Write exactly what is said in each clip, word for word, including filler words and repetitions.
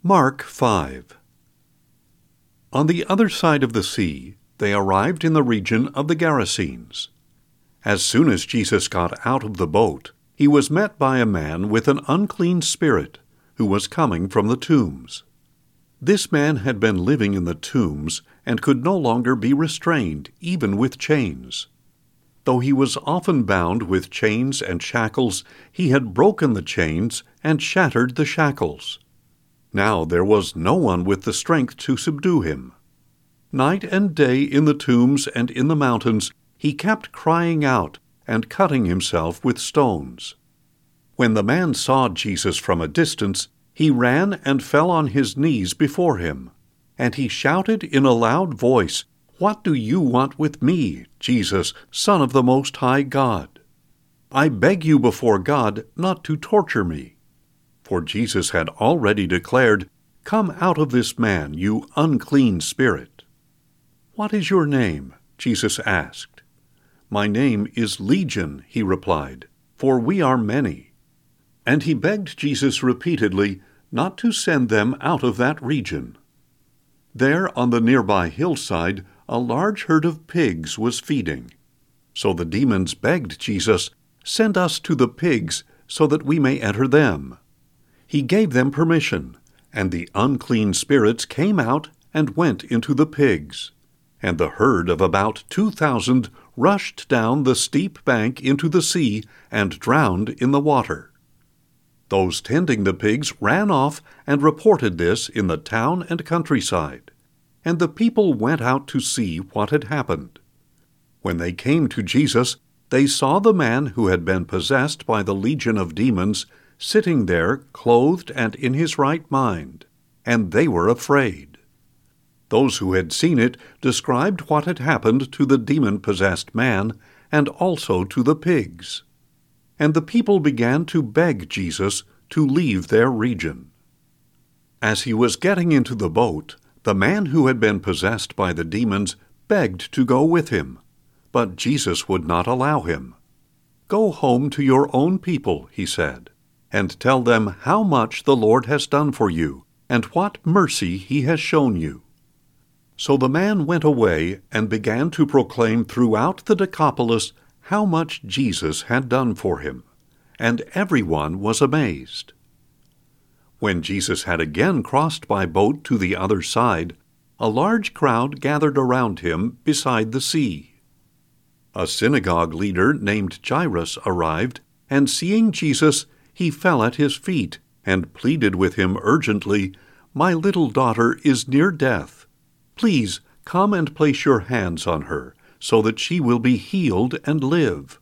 Mark five. On the other side of the sea, they arrived in the region of the Gerasenes. As soon as Jesus got out of the boat, he was met by a man with an unclean spirit, who was coming from the tombs. This man had been living in the tombs and could no longer be restrained, even with chains. Though he was often bound with chains and shackles, he had broken the chains and shattered the shackles. Now there was no one with the strength to subdue him. Night and day in the tombs and in the mountains, he kept crying out and cutting himself with stones. When the man saw Jesus from a distance, he ran and fell on his knees before him. And he shouted in a loud voice, "What do you want with me, Jesus, Son of the Most High God? I beg you before God not to torture me." For Jesus had already declared, "Come out of this man, you unclean spirit." "What is your name?" Jesus asked. "My name is Legion," he replied, "for we are many." And he begged Jesus repeatedly not to send them out of that region. There on the nearby hillside, a large herd of pigs was feeding. So the demons begged Jesus, "Send us to the pigs so that we may enter them." He gave them permission, and the unclean spirits came out and went into the pigs. And the herd of about two thousand rushed down the steep bank into the sea and drowned in the water. Those tending the pigs ran off and reported this in the town and countryside, and the people went out to see what had happened. When they came to Jesus, they saw the man who had been possessed by the legion of demons sitting there clothed and in his right mind, and they were afraid. Those who had seen it described what had happened to the demon-possessed man and also to the pigs. And the people began to beg Jesus to leave their region. As he was getting into the boat, the man who had been possessed by the demons begged to go with him, but Jesus would not allow him. "Go home to your own people," he said, "and tell them how much the Lord has done for you, and what mercy he has shown you." So the man went away and began to proclaim throughout the Decapolis how much Jesus had done for him, and everyone was amazed. When Jesus had again crossed by boat to the other side, a large crowd gathered around him beside the sea. A synagogue leader named Jairus arrived, and seeing Jesus, he fell at his feet and pleaded with him urgently, "My little daughter is near death. Please come and place your hands on her, so that she will be healed and live."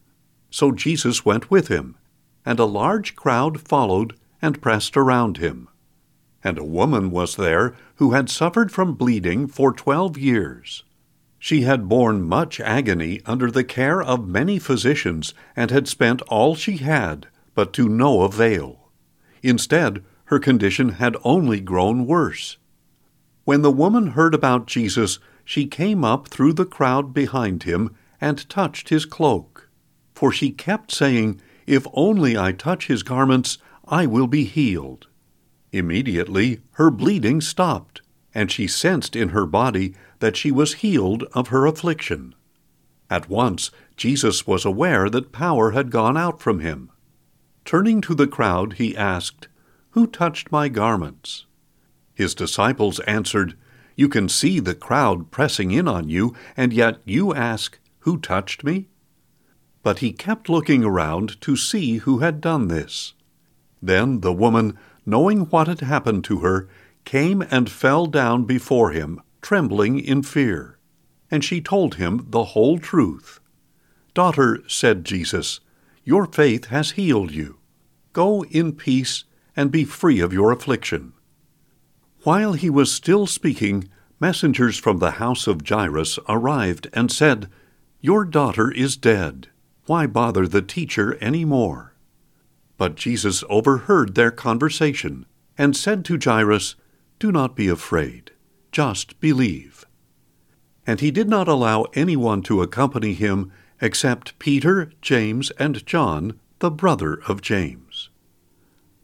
So Jesus went with him, and a large crowd followed and pressed around him. And a woman was there who had suffered from bleeding for twelve years. She had borne much agony under the care of many physicians, and had spent all she had, but to no avail. Instead, her condition had only grown worse. When the woman heard about Jesus, she came up through the crowd behind him and touched his cloak. For she kept saying, "If only I touch his garments, I will be healed." Immediately her bleeding stopped, and she sensed in her body that she was healed of her affliction. At once Jesus was aware that power had gone out from him. Turning to the crowd, he asked, "Who touched my garments?" His disciples answered, "You can see the crowd pressing in on you, and yet you ask, 'Who touched me?'" But he kept looking around to see who had done this. Then the woman, knowing what had happened to her, came and fell down before him, trembling in fear. And she told him the whole truth. "Daughter," said Jesus, "your faith has healed you. Go in peace and be free of your affliction." While he was still speaking, messengers from the house of Jairus arrived and said, "Your daughter is dead. Why bother the teacher any more?" But Jesus overheard their conversation and said to Jairus, "Do not be afraid, just believe." And he did not allow anyone to accompany him except Peter, James, and John, the brother of James.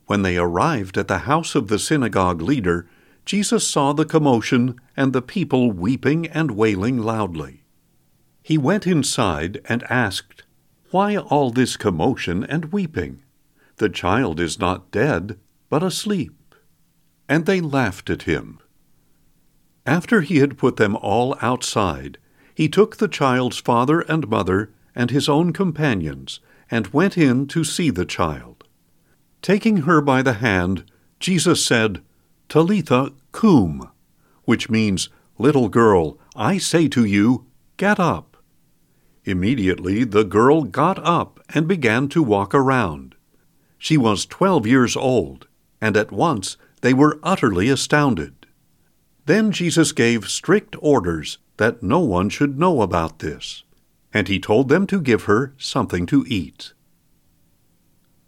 When they arrived at the house of the synagogue leader, Jesus saw the commotion and the people weeping and wailing loudly. He went inside and asked, "Why all this commotion and weeping? The child is not dead, but asleep." And they laughed at him. After he had put them all outside, he took the child's father and mother and his own companions and went in to see the child. Taking her by the hand, Jesus said, "Talitha cum," which means, "Little girl, I say to you, get up." Immediately the girl got up and began to walk around. She was twelve years old, and at once they were utterly astounded. Then Jesus gave strict orders that no one should know about this, and he told them to give her something to eat.